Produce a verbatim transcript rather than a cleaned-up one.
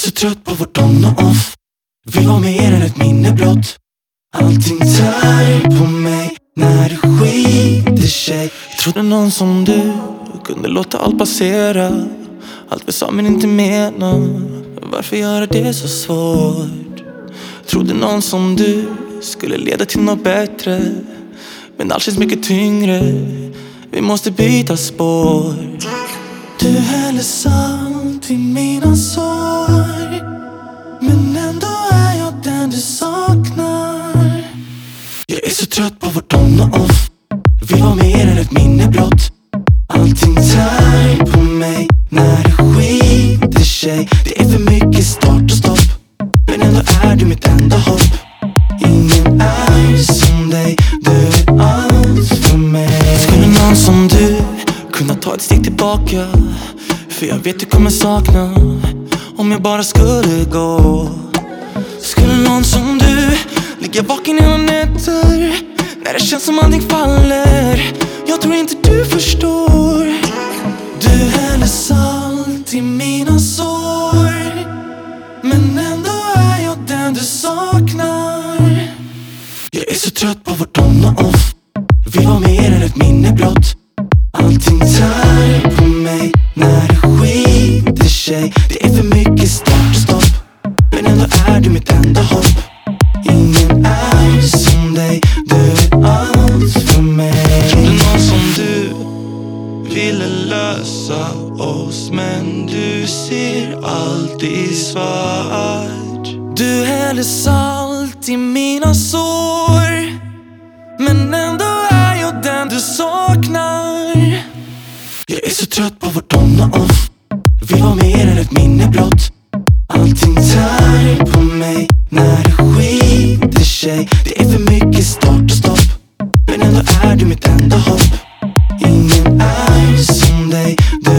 så trött på vårt on och off. Vill vara mer än ett minne blott. Allting tär på mig när det skiter sig. Trodde någon som du kunde låta allt passera. Allt vi sa men inte mena. Varför göra det så svårt? Trodde någon som du skulle leda till något bättre. Men allt känns mycket tyngre. Vi måste byta spår. Du häller salt i mina sår. Men ändå är jag den du saknar. Jag är så trött på vårt on och off. Vill vara mer än ett minne blott. Allting tär på mig när det skiter sig. Det är för mycket start och stopp. Men ändå är du mitt enda hopp. Ingen är som dig. Du är allt för mig. Skulle någon som du kunna ta ett steg tillbaka? För jag vet du kommer sakna. Om jag bara skulle gå. Skulle någon som du ligga vaken hela nätter när det känns som allting faller. Jag tror inte du förstår. Du häller salt i mina sår. Men ändå är jag den du saknar. Jag är så trött på vårt on och off. Vill vara mer än ett minne blott. Allting tär på mig när det skiter sig. Det är för mycket start och stopp. Men ändå är du mitt enda hopp. Ingen är som dig. Du är allt för mig. Trodde någon som du ville lösa oss. Men du ser alltid svart. Du häller salt i mina sår. Men ändå är jag den du saknar. Jag är så trött på vårt on och off. Vill vara mer än ett minne blott. Allting tär på mig när det skiter sig. Det är för mycket start och stopp. Men ändå är du mitt enda hopp. Ingen är som dig. Du